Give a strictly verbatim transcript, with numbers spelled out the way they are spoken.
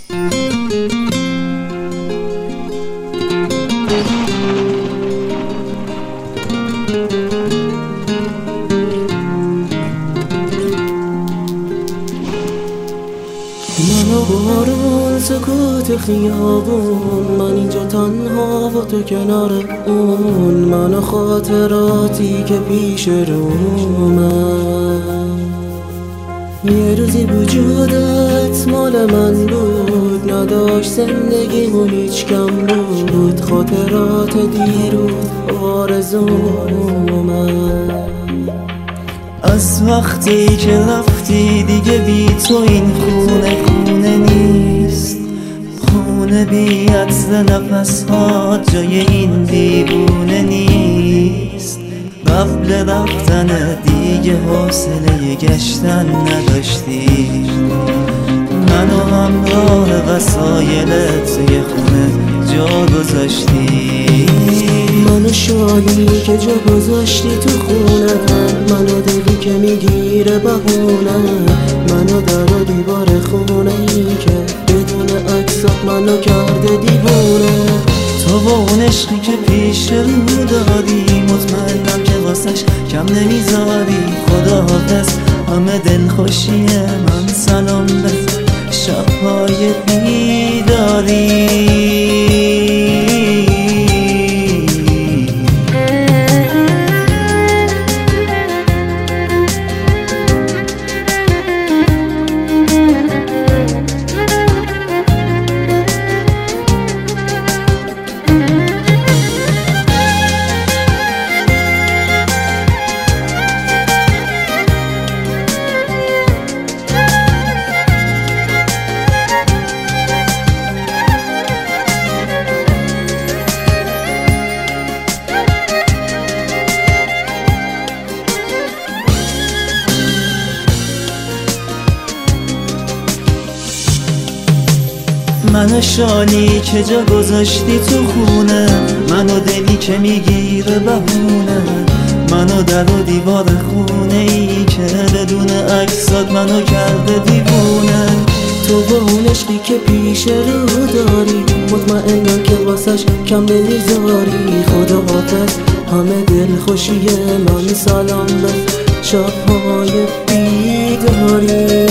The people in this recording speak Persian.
منو بارون سکوت خیابون، من اینجا تنها و تو کنار اون، منو خاطراتی که پیش رومه. یه روزی وجودت مال من بود، نداشت زندگیمون هیچ کم بود، خاطرات دیروز آرزومه. از وقتی که رفتی دیگه بی تو این خونه خونه نیست، خونه بی عطر نفس ها جای این دیوونه نیست. قبل رفتن دیگه حوصله گشتن نداشتی، منو همراه وسایلت توی خونه جا گذاشتی. منو شالی که جا گذاشتی تو خونه، منو دلی که میگیره بهونه، منو در و دیوار خونه ای که بدون عکسات منو کرده دیوونه. تو با اون عشقی که پیش رو داری، مطمئنم که واسش کم نمیذاری. خدا حافظ همه دلخوشی من، سلام به شبهای بیداری. منو شالی که جا گذاشتی تو خونه، منو دلی که میگیره بهونه، منو در و دیوار خونه ای که بدون عکسات منو کرده دیوونه. تو با اون عشقی که پیش رو داری، مطمئنم که واسش کم نمیذاری. خدا حافظ همه دلخوشی من، سلام به شبهای بیداری.